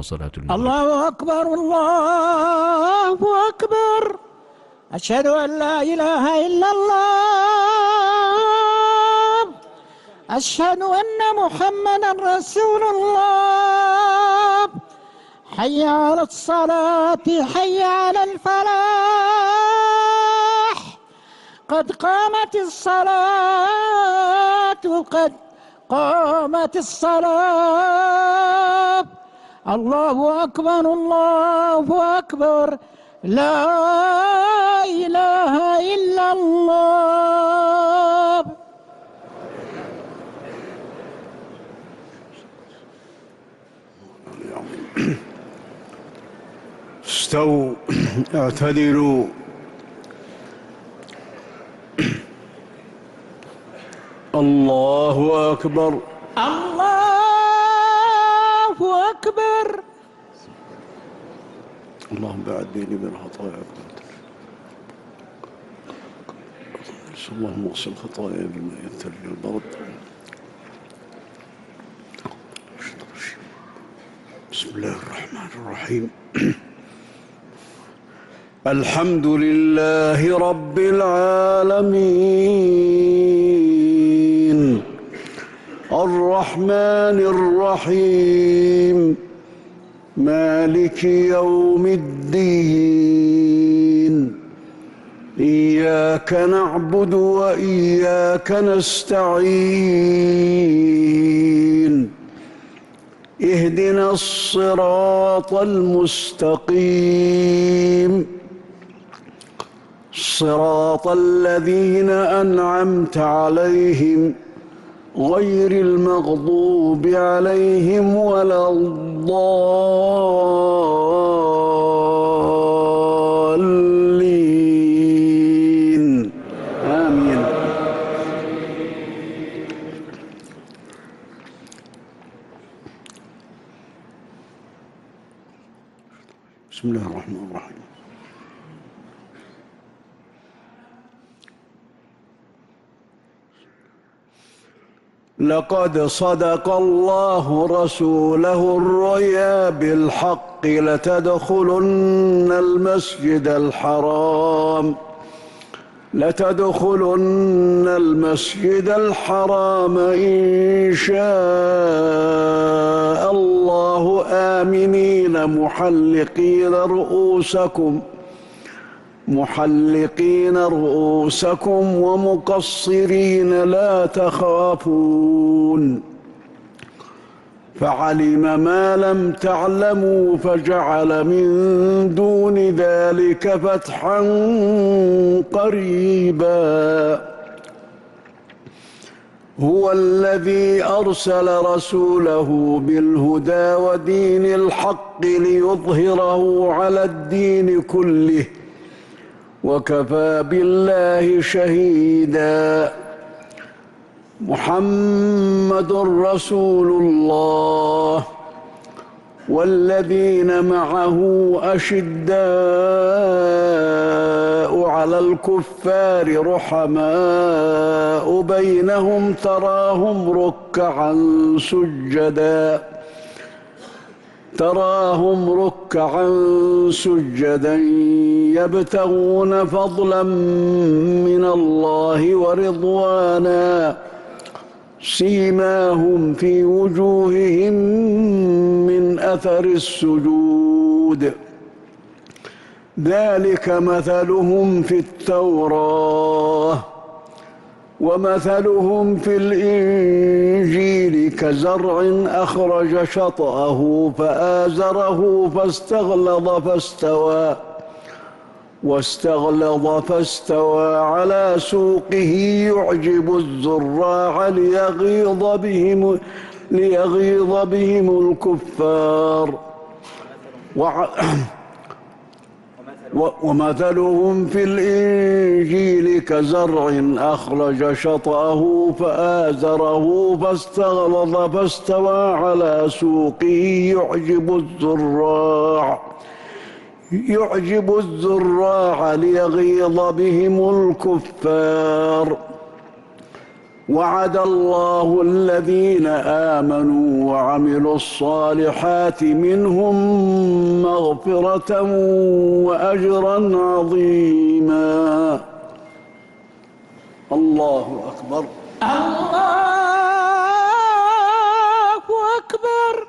صلاة المغرب. الله أكبر الله أكبر، أشهد أن لا إله إلا الله، أشهد أن محمدا رسول الله، حي على الصلاة حي على الفلاح، قد قامت الصلاة قد قامت الصلاة، الله أكبر الله أكبر، لا إله إلا الله. استووا اعتدلوا. الله أكبر الله أكبر. اللهم بعد بيني وبين خطاياي، اللهم اغسل خطاياي بالماء الثلج والبرد. بسم الله الرحمن الرحيم. الحمد لله رب العالمين، الرحمن الرحيم، مالك يوم الدين، إياك نعبد وإياك نستعين، اهدنا الصراط المستقيم، صراط الذين أنعمت عليهم غير المغضوب عليهم ولا الضالين، آمين. بسم الله الرحمن الرحيم. لقد صدق الله رسوله الرؤيا بالحق، لتدخلن المسجد الحرام إن شاء الله آمنين محلقين رؤوسكم ومقصرين لا تخافون، فعلم ما لم تعلموا فجعل من دون ذلك فتحا قريبا. هو الذي أرسل رسوله بالهدى ودين الحق ليظهره على الدين كله، وكفى بالله شهيدا. محمد رسول الله، والذين معه أشداء على الكفار رحماء بينهم، تراهم ركعا سجدا يبتغون فضلا من الله ورضوانا، سيماهم في وجوههم من أثر السجود، ذلك مثلهم في التوراة ومثلهم في الإنجيل كزرع أخرج شطأه فآزره واستغلظ فاستوى على سوقه يعجب الزراع ليغيظ بهم الكفار. ومثلهم في الإنجيل كزرع أخرج شطأه فآزره فاستغلظ فاستوى على سوقه يعجب الزراع ليغيظ بهم الكفار. وعد الله الذين آمنوا وعملوا الصالحات منهم مغفرة وأجرا عظيما. الله أكبر. الله أكبر.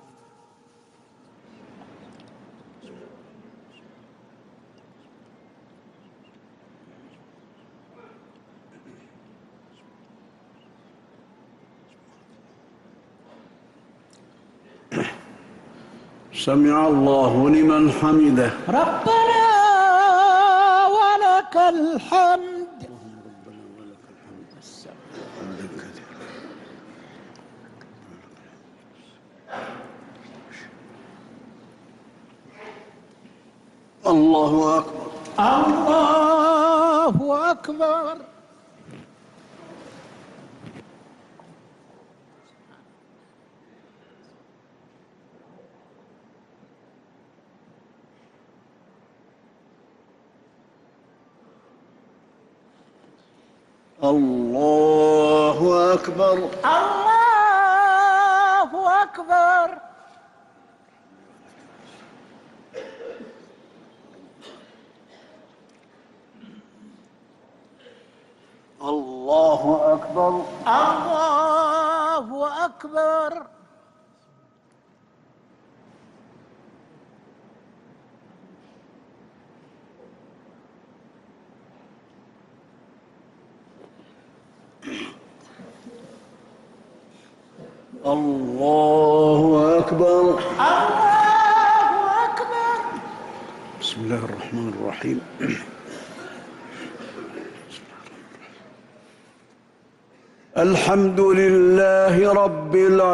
سمع الله لمن حمده. ربنا ولك الحمد. الله أكبر. الله أكبر. الله أكبر. الله أكبر. الله أكبر. الله أكبر. الله أكبر. الله أكبر. بسم الله الرحمن الرحيم. الحمد لله رب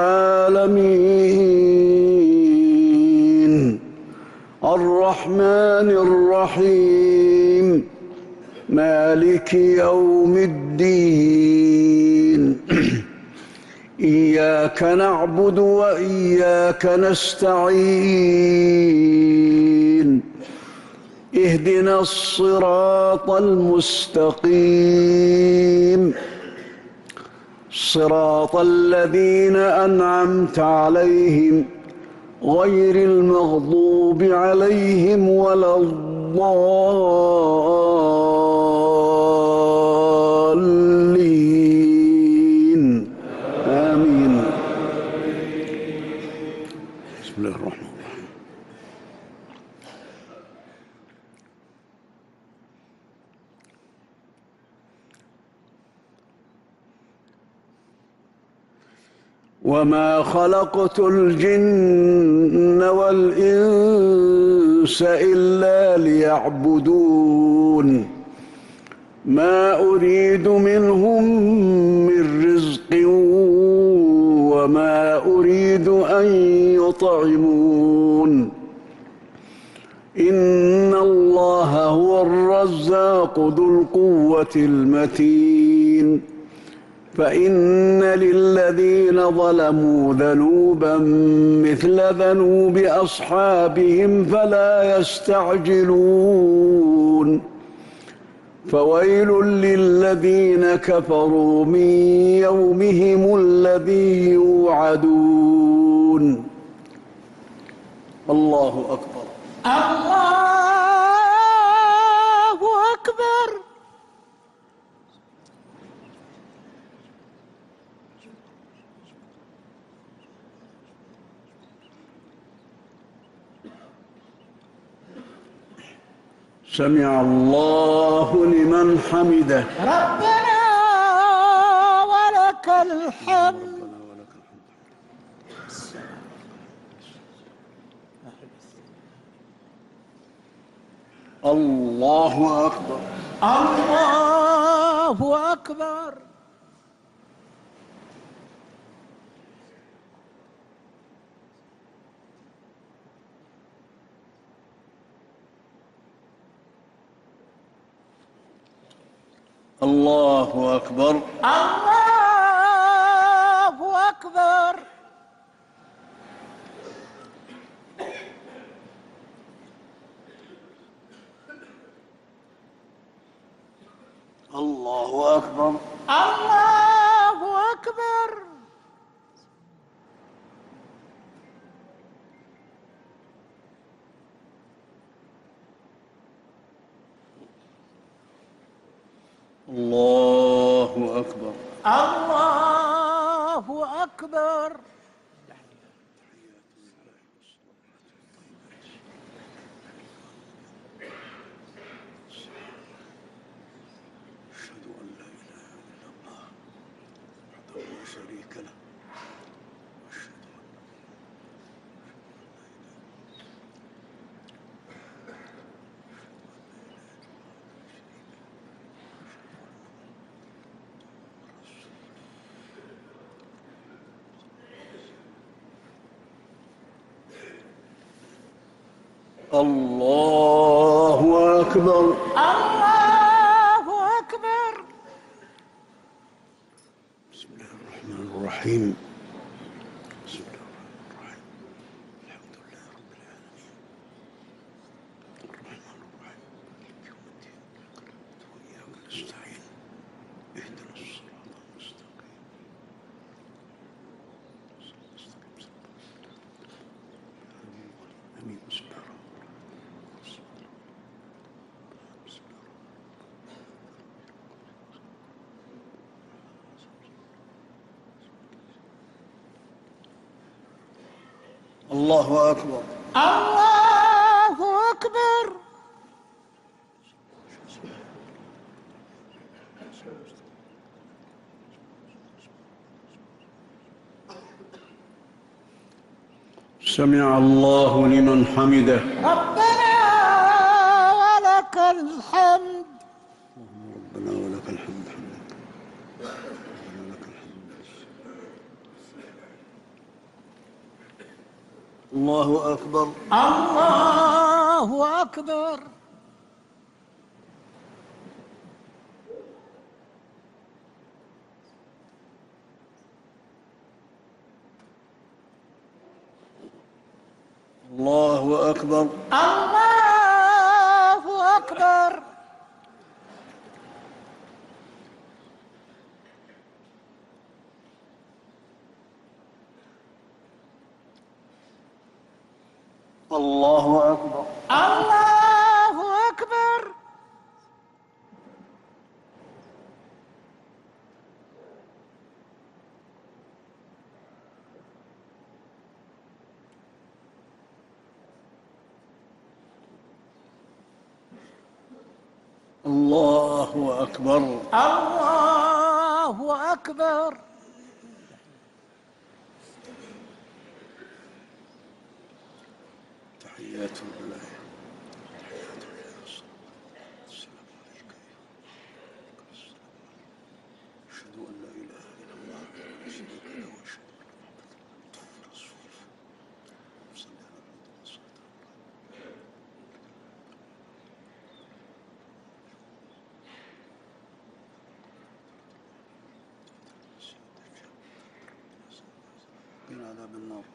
العالمين الرحمن الرحيم مالك يوم الدين إياك نعبد وإياك نستعين اهدنا الصراط المستقيم صراط الذين أنعمت عليهم غير المغضوب عليهم ولا الضالين آمين. بسم الله الرحمن الرحيم. وما خلقت الجن والإنس إلا ليعبدون ما أريد منهم من رزق وما أريد أن يطعمون إن الله هو الرزاق ذو القوة المتين فإن للذين ظلموا ذنوبا مثل ذنوب أصحابهم فلا يستعجلون فويل للذين كفروا من يومهم الذي يوعدون. الله أكبر. الله أكبر. سمع الله لمن حمده. ربنا ولك الحمد. الله أكبر. الله أكبر. الله أكبر. الله أكبر. الله أكبر. الله الله أكبر. الله أكبر. أشهد أن لا إله إلا الله وحده لا شريك له وأشهد الله أكبر. الله أكبر. بسم الله الرحمن الرحيم. بسم الله الرحمن الرحيم. الحمد لله رب العالمين الرحمن الرحيم مالك يوم الدين إياك نعبد وإياك نستعين اهدنا الصراط المستقيم آمين. بسم الله الرحمن الله أكبر. الله أكبر. سمع الله لمن حمده. ربنا ولك الحمد. ربنا ولك الحمد. ولك الحمد. الله أكبر. الله أكبر. الله أكبر. الله أكبر. الله أكبر. الله أكبر. الله أكبر. الله أكبر. تحيات لله. تحيات لله. السلام عليك أشهد أن لا إله إلا الله وحده لا شريك له وأشهد أن محمدا عبده ورسوله صلى الله عليه وسلم. من عذاب النار.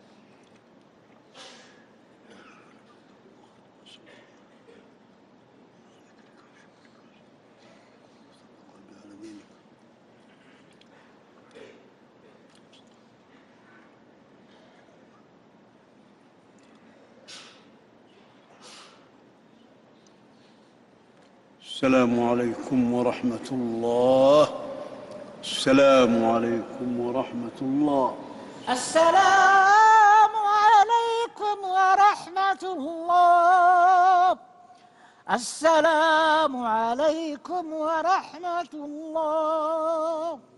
السلام عليكم ورحمة الله. السلام عليكم ورحمة الله. السلام عليكم ورحمة الله. السلام عليكم ورحمة الله.